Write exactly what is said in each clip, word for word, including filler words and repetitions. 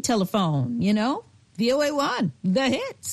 telephone, you know? V O A one, the hits.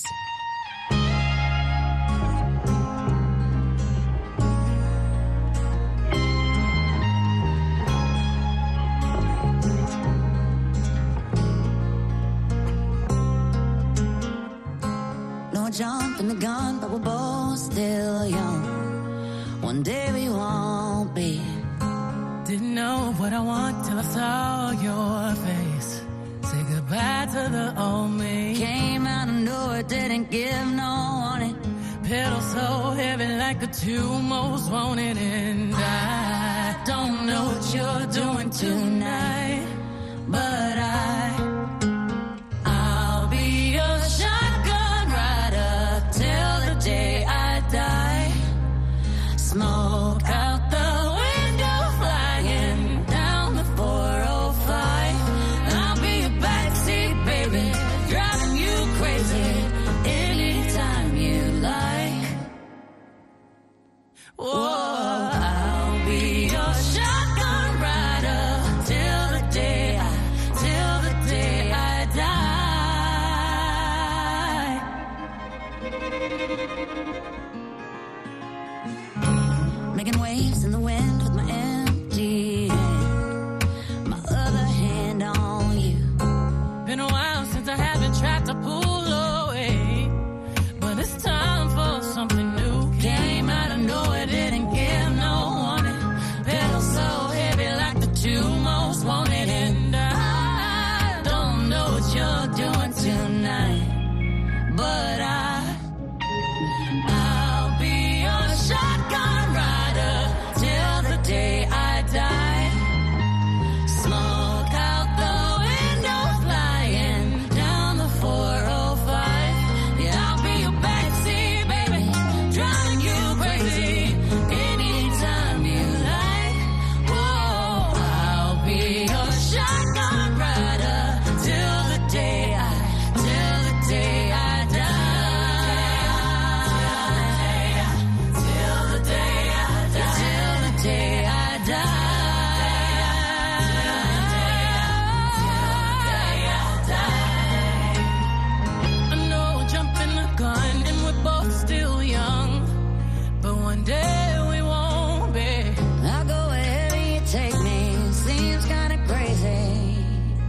No jumping the gun, but we're both still young. One day we won't be. Didn't know what I want till I saw your face. Say goodbye to the old me. Came out of nowhere, didn't give no warning. Pedal so heavy like the two most wanted. And I don't know what you're doing tonight, but I I'll be your shotgun rider till the day I die. Smoke out the window, flying down the four oh five. I'll be your backseat baby, driving you crazy anytime you like. Whoa, I'll be your shotgun rider till the day I, till the day I die. Making waves in the wind with my empty hand, my other hand on you. Been a while since I haven't tried to pull away, but it's time for something new. Came out of nowhere, didn't give no warning. Pedal so heavy like the two most wanted. And I don't know what you're doing tonight, but I I'll be your shotgun rider till the day I die. Smoke out the window, flying down the four oh five. Yeah, I'll be your backseat baby, driving you crazy anytime you like. Whoa, I'll be your shotgun rider till the day I, till the day I die. Till the day I die. Till the day I die. I know we're jumping the gun and we're both still young, but one day we won't be. I'll go wherever you take me, seems kinda crazy.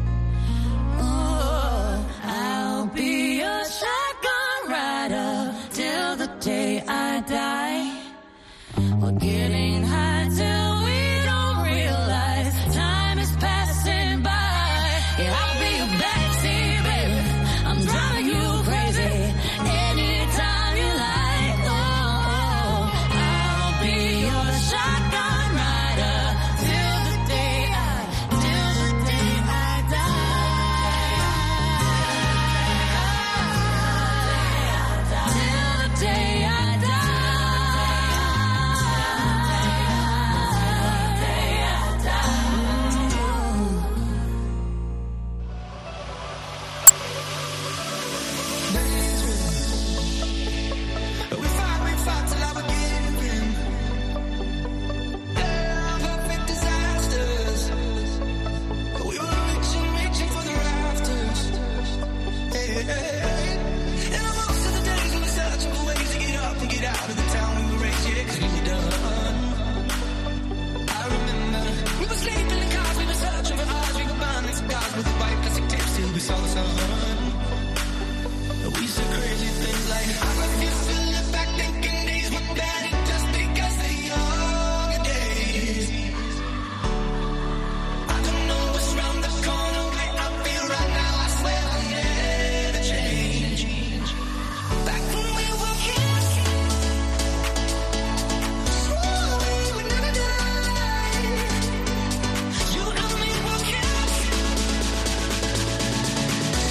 Oh, I'll be your shotgun rider till the day I die. We're getting high till we don't realize time is passing by. Yeah, I'll be your backseat baby, I'm driving you crazy anytime you like. Oh, I'll be your shotgun rider till the day I, till the day I die. Till the day I die. We fought, we fought till I was giving. Perfect disasters. We were reaching, reaching for the rafters. Hey, hey, hey. And most of the days we were searching for ways to get up and get out of the town we were raised, yeah, 'cause we were done. I remember we were sleeping in the cars, we were searching for ours, we were burning cigars with the white plastic tips till we saw the sun. We said crazy things like, I refuse to look back thinking days were better just because they're younger days. I don't know what's round the corner, way I feel right now, I swear I'll never change. Back when we were kids, swore we would never die. You and me were kids.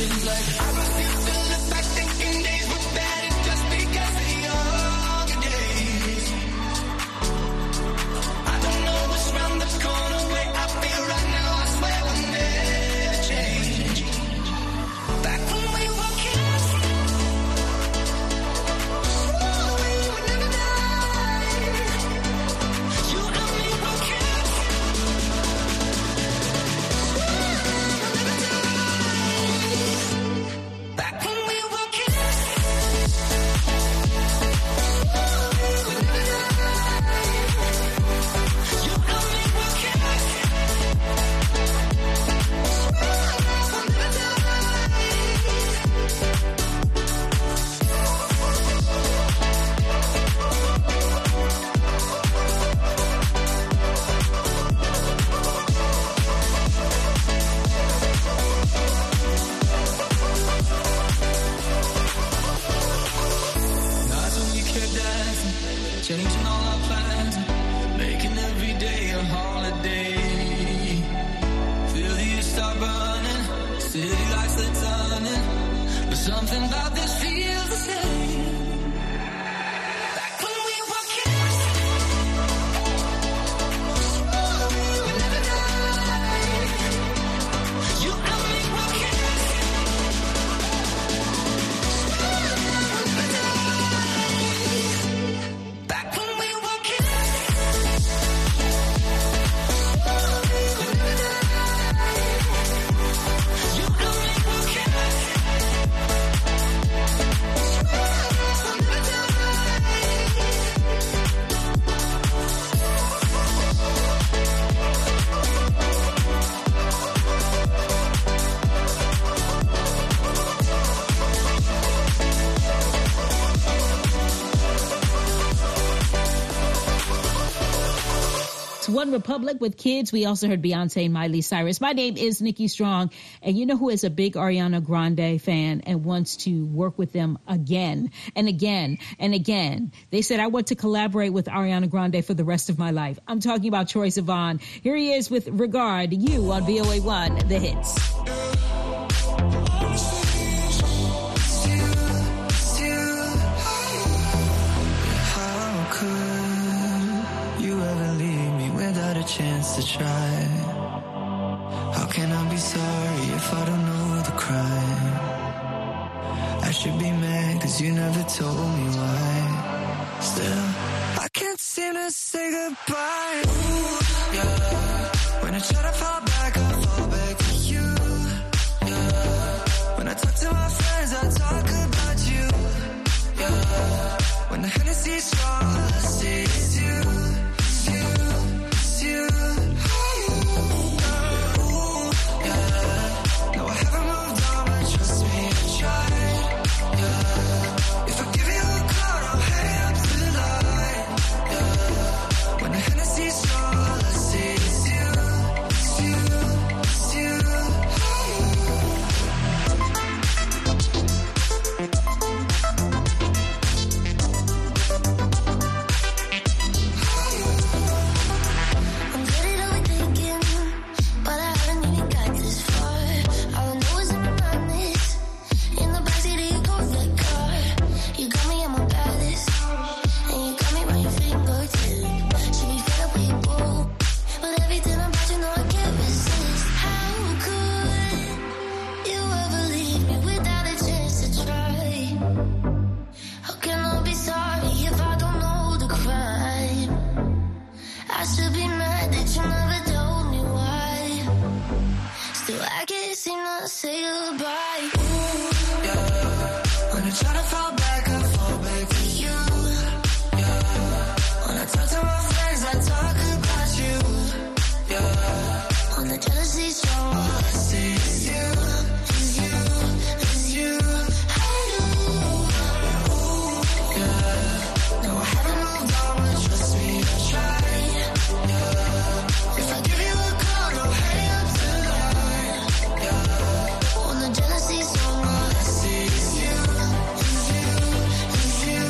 seems like I will still still look back thinking days were better just because of younger days. I don't know what's round the corner where I feel right now. I swear I'll never change. Back when we were kids, oh, we would never die. You and me were kids, oh, we'll never die. Back when we were kids, oh, we would never die. You and me were kids, oh, we'll never die. Nights when we kept dancing, changing all our plans, making every day a holiday. Feel the years start running, city lights are turning, but something about this feels the same. Back when we were kids, oh, we would never die. You and me were kids, oh, we'll never die. Back when we were kids, oh, we would never die. You and me were kids, oh, we'll never die. It's One Republic with Kids. We also heard Beyonce and Miley Cyrus. My name is Nikki Strong, and you know who is a big Ariana Grande fan and wants to work with them again and again and again. They said, I want to collaborate with Ariana Grande for the rest of my life. I'm talking about Troye Sivan. Here he is with Regard You on V O A one, The Hits. How could you ever leave me without a chance to try? How can I be sorry if I don't know the crime? I should be mad cause you never told me why. Still, I can't seem to say goodbye. Ooh, yeah. When I try to fall back, I fall back to you. Yeah. When I talk to my friends, I talk about you. Yeah. When the Hennessy's strong, all I see is you. It's you, it's you. Ooh, yeah. No, I haven't moved on, but trust me, I tried. Yeah. If I give you a call, I'll hang up tonight. Yeah. When the Hennessy's strong, all I see is you. It's you, it's you. I'm good at overthinking, but I haven't even got this far. All I know is I'm honest. In the backseat of your Corvette car, you got me at my baddest, and you got me by your fingertip. Should be fed up with you, boo, but everything about you know I can't resist. How could you ever leave me without a chance to try? How can I be sorry if I don't know the crime? I should be mad that you never told me why. Still, I can't seem to say goodbye. Ooh, Yeah. When I try to fall back, I fall back to you. Yeah. When I talk to my friends, I talk about you. Yeah. on the jealousy strong, All I see is you, is you, is you. Ooh, yeah. No, I haven't moved on, but trust me, I tried. Yeah. If I give you a call, don't hang up tonight. Yeah. on the jealousy strong, All I see is you, is you, is you.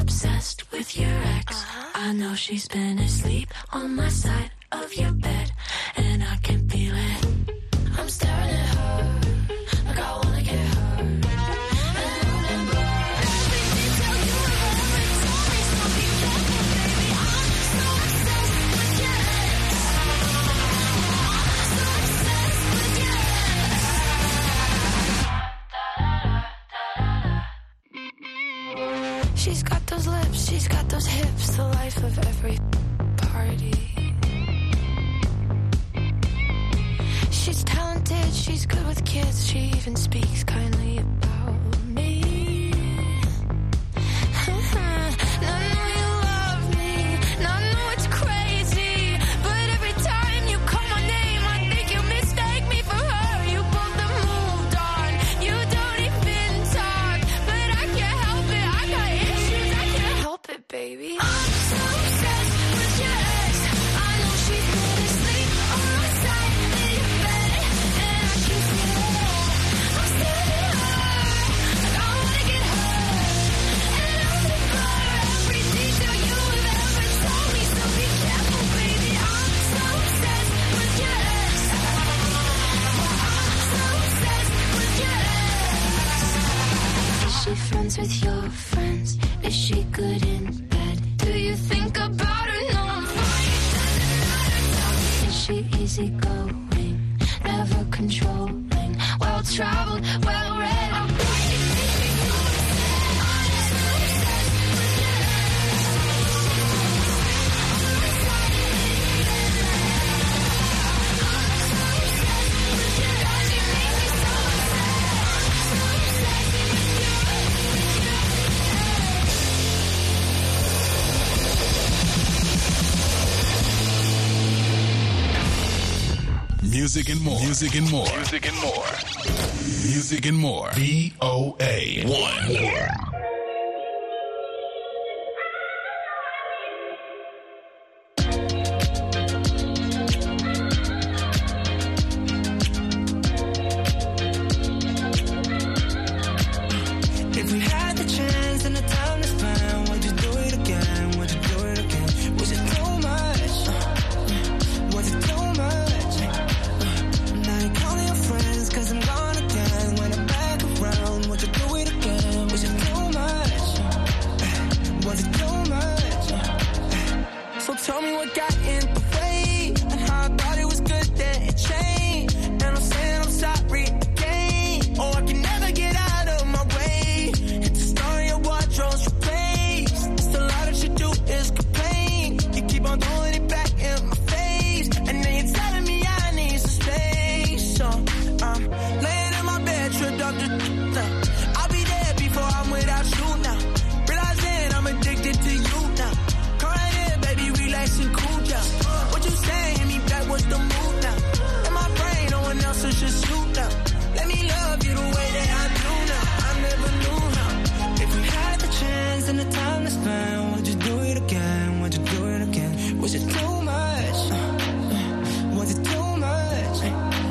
obsessed with your ex. I know she's been asleep on my side of your bed, and I can feel it. I'm staring at her like I wanna get her. And I remember every detail you ever told me. So be careful, baby. I'm so obsessed with your ex. So obsessed with your ex. She's got those lips, she's got those hips, the life of every party. She's talented, she's good with kids, she even speaks kindly about me. Now I know you love me, now I know it's crazy, but every time you call my name, I think you mistake me for her. You both have moved on, you don't even talk, but I can't help it, I got issues, I can't help it, baby. I'm so obsessed with your ex. I know she's been asleep on my side in your bed, and I can feel it. I'm staring at her like I wanna get her, and I remember every detail you have ever told me. So be careful, baby. I'm so obsessed with your ex. I'm so obsessed with your ex. Is she friends with your friends? Is she good in bed? Do you think about her? No, I'm fine. It doesn't matter. Tell me, is she easygoing, never controlling, well traveled, well read? I'm finding things you said. I'm so obsessed with your ex. I'm so obsessed with your ex. You make me so upset. I'm so obsessed with your Music and more. Music and more. Music and more. Music and more. V O A one. If we had the chance and the time to spend, would you do it again? Would you do it again? Was it too much? Was it too much? Now you're calling your friends cause I'm gone again. When I'm back around, would you do it again? Was it too much? Was it too much? So tell me what got in the way, and how I thought it was good that it changed. And I'm saying I'm sorry again, or I can never get out of my way. It's a story your wardrobe's replaced. It's a lot that you do is complain. You keep on throwing it back in my face, and then you're telling me I need some space. So I'm laying in my bed, tripped up the I'll be there before I'm without you now. Realizing I'm addicted to you now. Come right in, baby, relax and cool down. What you saying? Hit me back, what's the mood now? In my brain, no one else is just you now. Let me love you the way that I do now. I never knew how. If we had the chance and the time to spend, would you do it again? Would you do it again? Was it too much? Was it too much?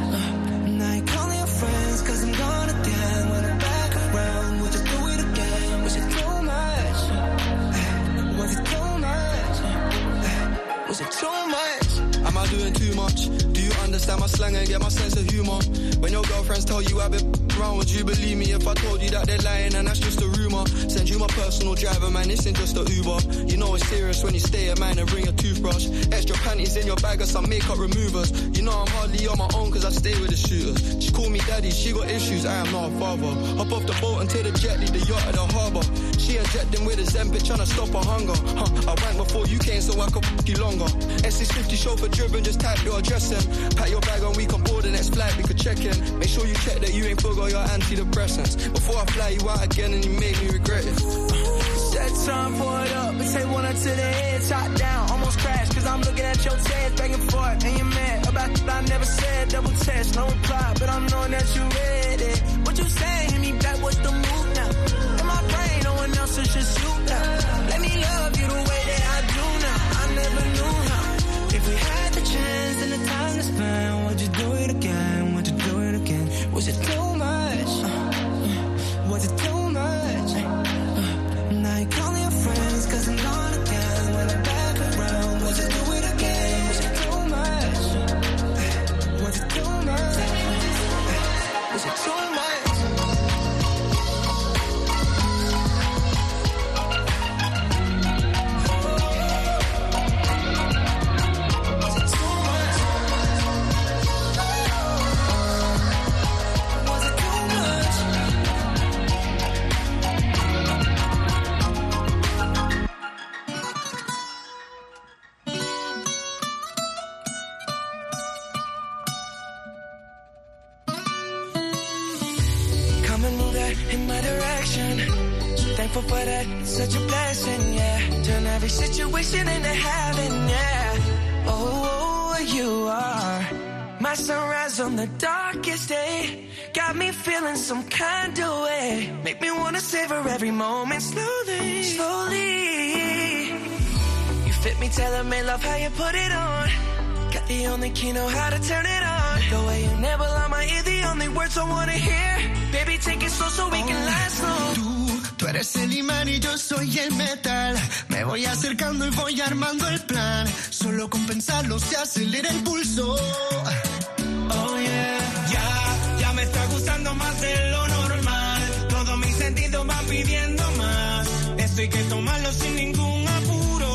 Now you're calling your friends cause I'm gone again. When I'm back around, would you do it again? Was it too much? Was it too much? Was it too much? Am I doing too much? Do you understand my slang and get my sense of humor? When your girlfriends tell you I've been around, would you believe me if I told you that they're lying and that's just a rumor? Send you my personal driver, man, this ain't just a Uber. You know it's serious when you stay at mine and bring a toothbrush. Extra panties in your bag or some makeup removers. You know I'm hardly on my own cause I stay with the shooters. She call me daddy, she got issues, I am not a father. Hop off the boat and take the jet, leave the yacht at the harbour. She injecting with a Zempic trying to stop her hunger. Huh, I went before you came so I could f*** you longer. S six fifty chauffeur driven, just type your address in. Pack your bag and we can board the next flight, we could check in. Make sure you check that you ain't forgot your antidepressants. Before I fly you out again and you made me regret it. Set time, pour it up, and take one up to the head, top down, almost crash, cause I'm looking at your tears, back and forth, and you're mad about that I never said, double test, no reply, but I'm knowing that you read it. What you saying, hit me back, what's the move now? In my brain, no one else is just you now. Let me love you the way that I do now, I never knew how. If we had the chance and the time to spend, would you do it again, would you do it again? Was it too much? Was it too much? Now you're calling your friends grateful for that. Such a blessing, yeah. Turn every situation into heaven, yeah. Oh, you are my sunrise on the darkest day. Got me feeling some kind of way. Make me wanna savor every moment slowly, slowly. You fit me, tailor-made, love how you put it on. Got the only key, know how to turn it on. The way you never lie my ear, the only words I wanna hear. Baby, take it slow so we can last long. Tú, tú eres el imán y yo soy el metal. Me voy acercando y voy armando el plan. Solo con pensarlo se acelera el pulso. Oh yeah. Ya, ya me está gustando más de lo normal. Todos mis sentidos van pidiendo más. Esto hay que tomarlo sin ningún apuro.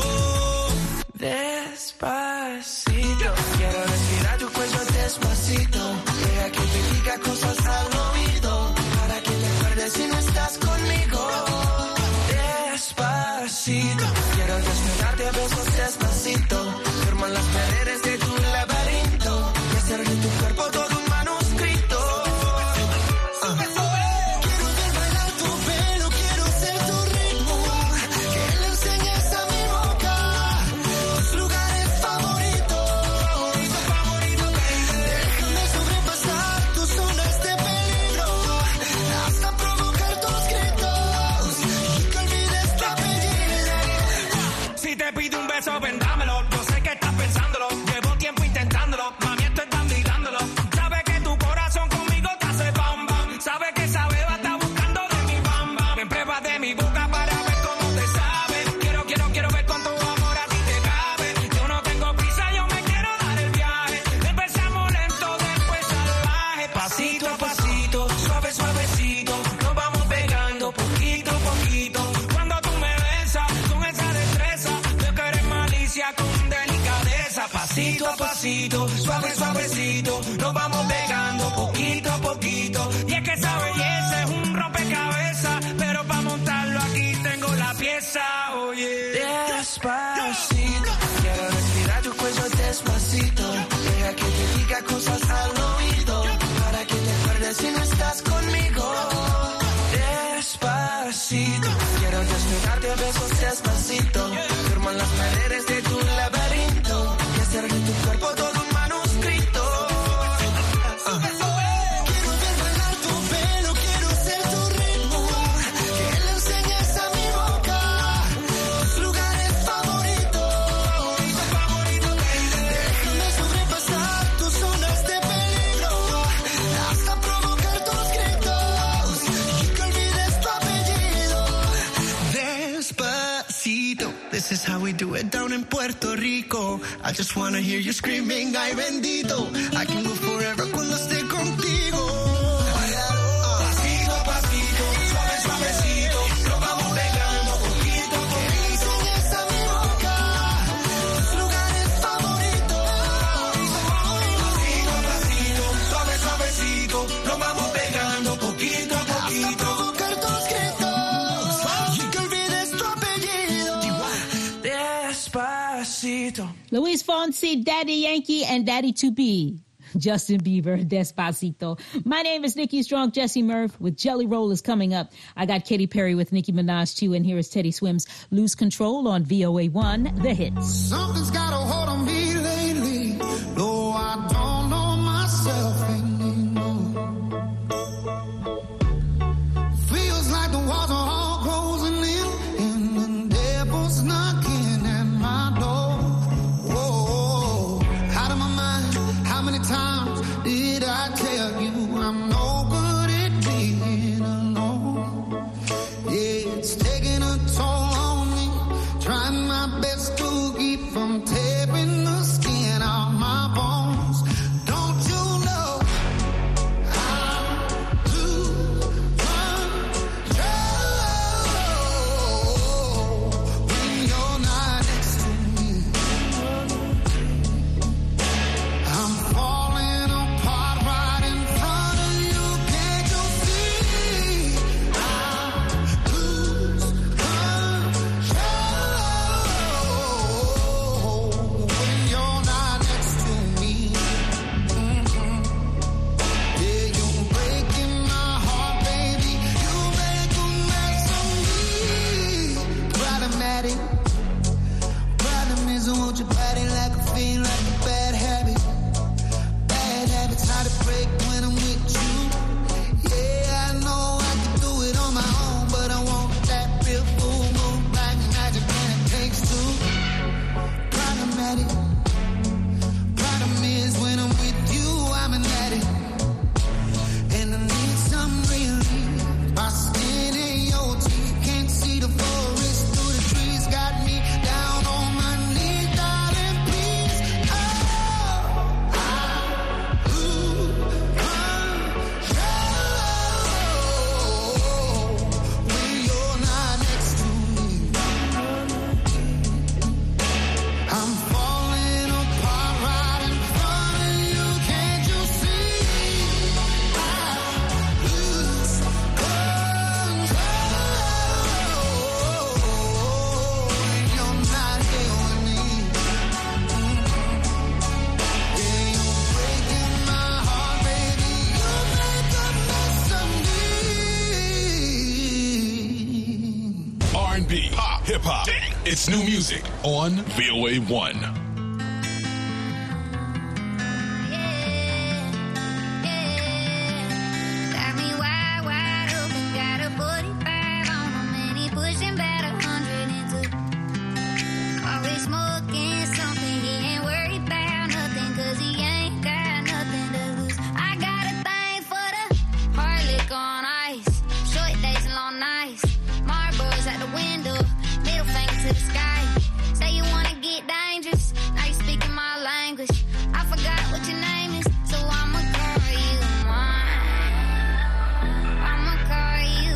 Despacito, quiero respirar tu cuello despacito. Deja que te diga cosas al oído, para que te acuerdes si no estás conmigo. Despacito, quiero desnudarte a besos despacito. Firman las paredes de tu laberinto y hacer de tu cuerpo todo un manuscrito. Quiero ver bailar tu pelo, quiero ser tu ritmo. Que le enseñes a mi boca tus lugares favoritos. Déjame sobrepasar tus zonas de peligro, hasta provocar tus gritos y que olvides tu apellido. Si te pido un beso, ven dámelo. Yo sé que estás pensándolo, llevo tiempo intentándolo. Mami, esto están digándolo. Sabes que tu corazón conmigo te hace bam bam. Sabes que esa beba está buscando de mi bam bam. Ven, prueba de mi boca para ver cómo te sabe. Quiero, quiero, quiero ver cuánto amor a ti te cabe. Yo no tengo prisa, yo me quiero dar el viaje. Empezamos lento, después salvaje. Pasito a pasito, suave, suavecito. Nos vamos pegando poquito a poquito. Cuando tú me besas con esa destreza, veo que eres malicia con delicadeza. Pasito a pasito, suave, suavecito. Nos vamos pegando poquito a poquito. Y es que esa belleza es un rompecabezas, pero para montarlo aquí tengo la pieza. Oye, despacito, quiero respirar tu cuello despacito. Deja que te diga cosas al oído, para que te acuerdes si no estás conmigo. Despacito, quiero desnudarte a besos despacito. Firman las paredes de tu laberinto y hacer de tu cuerpo todo un manuscrito. Quiero ver bailar tu pelo, quiero ser tu ritmo. Que le enseñes a mi boca tus lugares favoritos. Déjame sobrepasar tus zonas de peligro, hasta provocar tus gritos y que olvides tu apellido. Despacito, this is how we do it down in Puerto Rico. I just wanna hear you screaming, ay bendito. I can go forever cuando esté contigo. Pasito a pasito, suave, suavecito. Nos vamos pegando poquito a poquito. Enseñas a mi boca tus lugares favoritos. Pasito a pasito, suave, suavecito. Nos vamos pegando poquito a Hasta poquito. provocar tus gritos y que olvides tu apellido. Despacito. Luis Fonsi, Daddy Yankee, and Daddy to Be. Justin Bieber, Despacito. My name is Nikki Strong, Jesse Murph with Jelly Roll is coming up. I got Katy Perry with Nicki Minaj too, and here is Teddy Swims' Lose Control on V O A one, The Hits. Something's got a hold on me lately. No, I don't know myself anymore. Feels like the walls are all closing in and the devil's knocking at my door. Whoa, out of my mind. How many times did I tell you I'm no good at being alone? Yeah, it's taking a toll on me. Trying my best to keep from tearing the skin off my bones. Don't you know I'm losing control when you're not next to me? I'm falling apart right in front of you. Can't you see? I lose control automatic. Problem is, I want your body like a fiend, like a bad habit. Bad habits hard to break when I'm with you. Yeah, I know I can do it on my own, but I want that real full moon, black magic, and it takes two. Problematic. Problem is, when I'm with you, I'm an addict, and I need some relief. By skin in your teeth, can't see the forest through the trees. Got me down on my knees, darling, please. Oh, I lose control when you're not next to me. I'm falling apart right in front of you. Can't you see? I lose control when you're not here with me. Yeah, you're breaking my heart, baby. You make a mess of me. R and B, pop, hip hop. It's new music on V O A one. Got me wide, wide open, got a forty-five on him, and he pushing about a hundred into. Always smoking something, he ain't worried about nothing, cause he ain't got nothing to lose. I got a thing for the hard liquor on ice, short days and long nights, Marlboros at the window, middle finger to the sky. Say you wanna get dangerous, now you speaking my language. I forgot what your name is, so I'ma call you mine. I'ma call you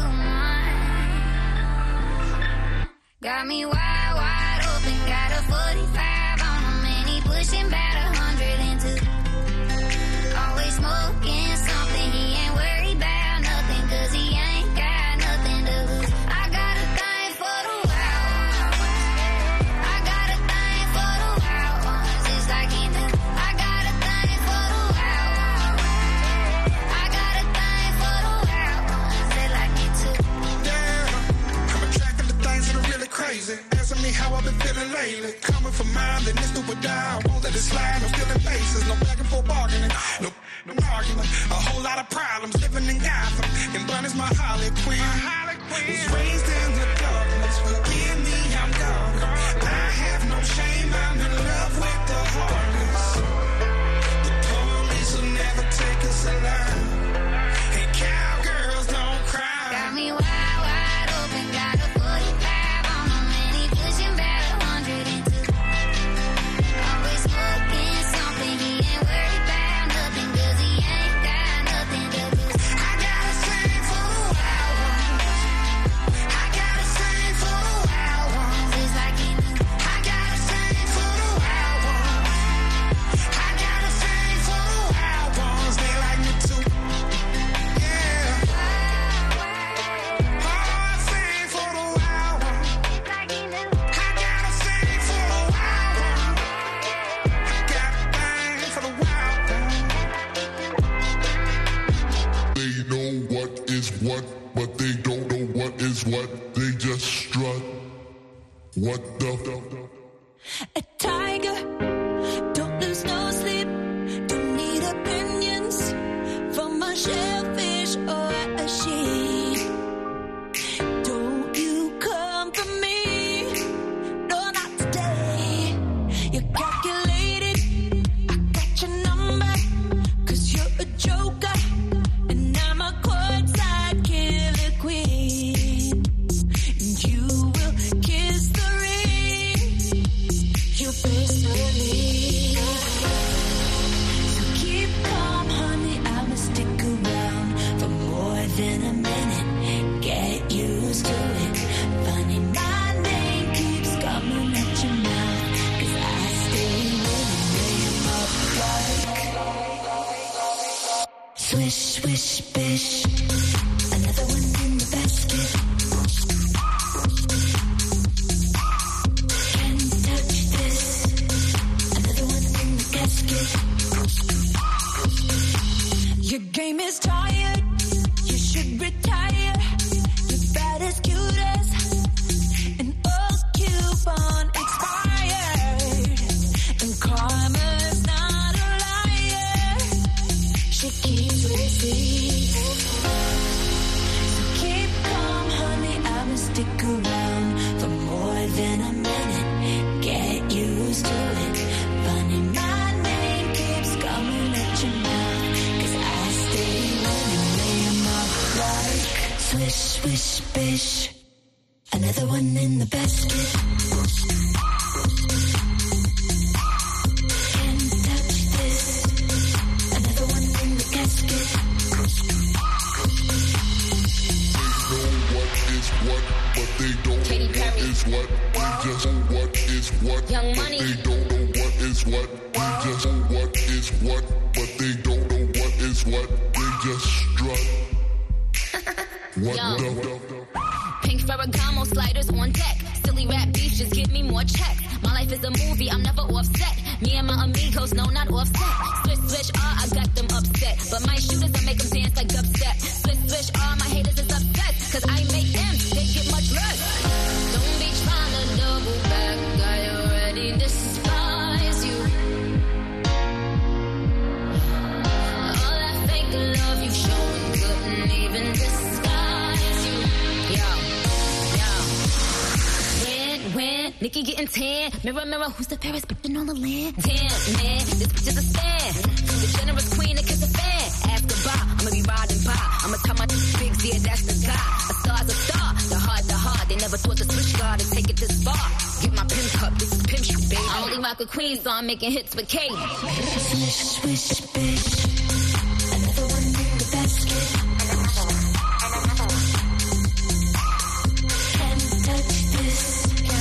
mine. Got me wide, wide open, got a forty-five on him, and he pushing about a hundred into. Always smoking something, he ain't worried about nothing, cause he ain't got nothing to lose. I got a thing for the wild ones. I got a thing for the wild ones, just like he do. I got a thing for the wild ones. I got a thing for the wild ones, they like me too. Yeah, I'm attracted to things that are really crazy. Asking me how I've been feeling lately. Coming from mine, then this stupid die. Won't let it slide, no stealing faces, no back and forth bargaining, no, no argument. A whole lot of problems living in Gotham. And Bunny's my Harley Quinn. My Harley Quinn. Was raised in the darkness. Forgive me, I'm gone. I have no shame, I'm in love with the heartless. The police will never take us alive. Hey, cowgirls don't cry. Got me wide, wide open, got a forty-five on him, and he pushing about a hundred into. Always smoking something, he ain't worried about nothing, cause he ain't got nothing to lose. I got a thing for the wild ones. I got a thing for the wild ones, just like he do. I got a thing for the wild ones. I got a thing for the wild ones, they like me too. Yeah. Oh, a thing for the wild ones. Like he do. I got a thing for the wild ones. I got a thing for the wild ones. They know what is what, but they don't know what is what. They just strut. What the A tiger, don't lose no sleep, don't need opinions from a shellfish or a sheep. Don't you come for me, no, not today. You're calculated, I got your number, cause you're a joker, and I'm a courtside killer queen. And you will kiss the ring, you face the lead. So keep calm, honey, I'ma stick around for more than a minute. Get used to it. Funny, my name keeps coming at your mouth, cause I stay with name up like swish, swish, bish. Another one in the basket. Can't touch this. Another one in the casket. Your game is tired. You should retire. You're about as cute as an old cute Another one in the basket. Can't touch this. Another one in the casket. They know what is what, but they don't Katy know Perry. what is what. They just know what is what, Young but Money. they don't know what is what. They just know what is what, but they don't know what is what. They just strut. What Yo. the, the, the. Pink Ferragamo sliders on deck. Silly rap beef, just give me more checks. My life is a movie, I'm never offset. Me and my amigos, no, not offset. Switch, switch, ah, I got them upset. But my shooters, I make them dance like dubstep. Switch, switch, ah, my haters is upset. Cause I make them, they get much less. Don't be trying to double back, I already despise you. All that fake love you showing couldn't even disguise you. Yo, yo. When, when, Nikki getting tan. Mirror, mirror, who's the fairest bitch on the land? Damn, man, this bitch is a fan. The generous queen that kiss a fan. Ask goodbye, I'ma be riding by. I'ma tell my bigs, yeah, that's the guy. A star's a star, the hard, the hard. They never thought the switch guard to take it this far. Get my pimp cup, this is pimp shoot, baby. I only rock with queens, so I'm making hits with Kate. Swish, swish, bitch.